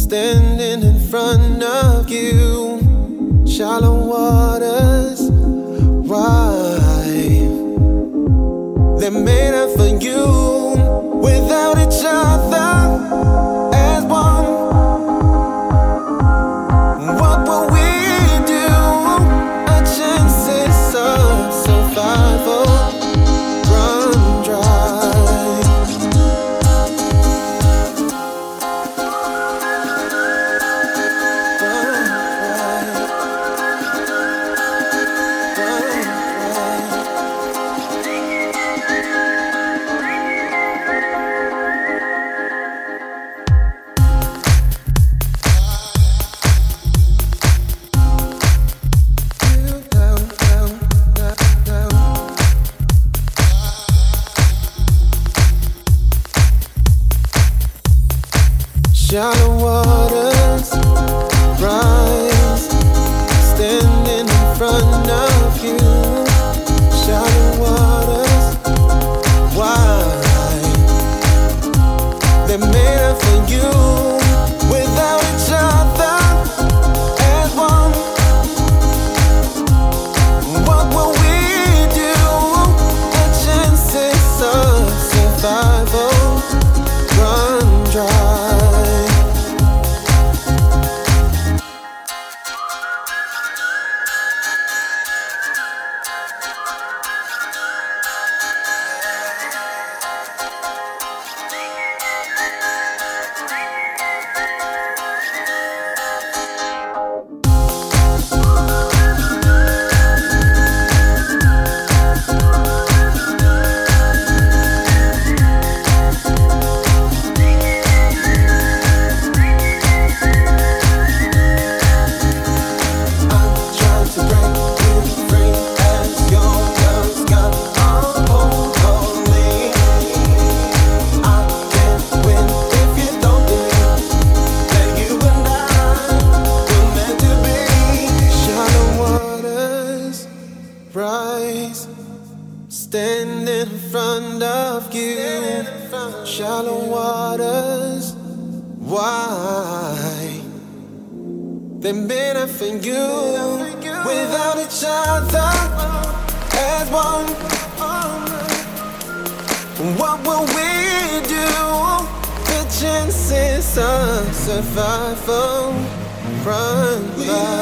standing in front of you. Shallow waters, why? They're made up for you. Without each other as one, what will we do? Our chances of survival run dry. Shallow waters rise, standing in front of you. Shallow waters, why? They're made up for you. Without each other as one, what will we do? Our chances of survival run dry. Rise, stand in front of you. Shallow waters, why? They're made up for you. Without each other as one, what will we do? The chances of survival run by.